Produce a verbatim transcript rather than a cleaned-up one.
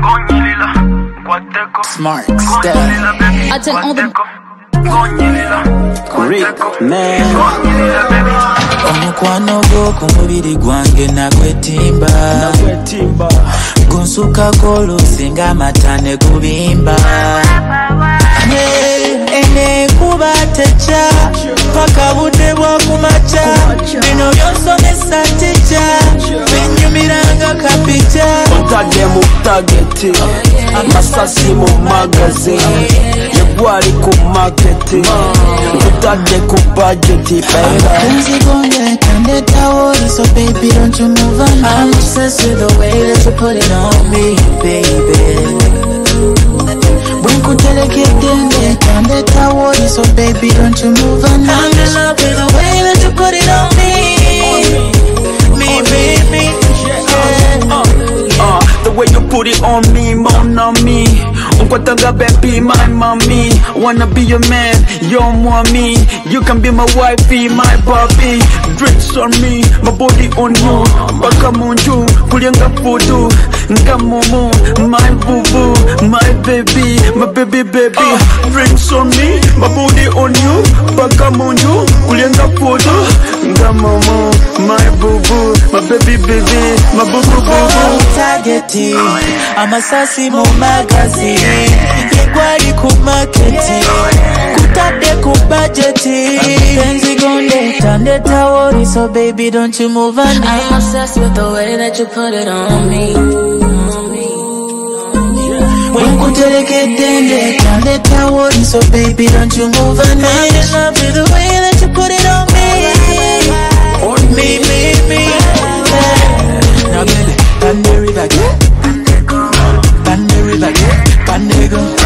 Smart step. I tell all the Rick, man. Omukwano gwo ku mubiri gwange nakwetimba gunsuka kolusinga matane kubimba ene kuba techa paka budde bwa kumacha bino byonsomesa techa binyumiranga kapita Ontadde mu target amasasi mu magazine yegwali ku market ntutadde ku budget Konzigonde kandeta worry, so baby don't you move on. I'm obsessed with the way that you put it on me, baby. When could tell a kid then kandeta worry, so baby don't you move on. I'm in love with the way that you put it on me, me, baby. Uh, uh, the way you put it on me, mon ami. Unkwatanga baby, my mommy. Wanna be your man, your mommy. You can be my wifey, my Bobby. Drinks on me, my body on you. Baka munju, kulianga fudu. Nga mumu, my boo boo, my baby, my baby baby. Drinks on me, my body on you. Baka munju, kulianga fudu. Nga mumu, my boo boo, my baby baby, my boo boo boo boo. Targeti, amasasi mu magazine, yegwali ku market, kutadde ku budget. Konzigonde kandeta worry, so baby don't you move on. I'm obsessed with the way that you put it on me. When could you get then kandeta worry, so baby don't you move on. I'm in love with the way that you put it on me, on me, me, me. Now baby, pan the river, pan the river, pan the river.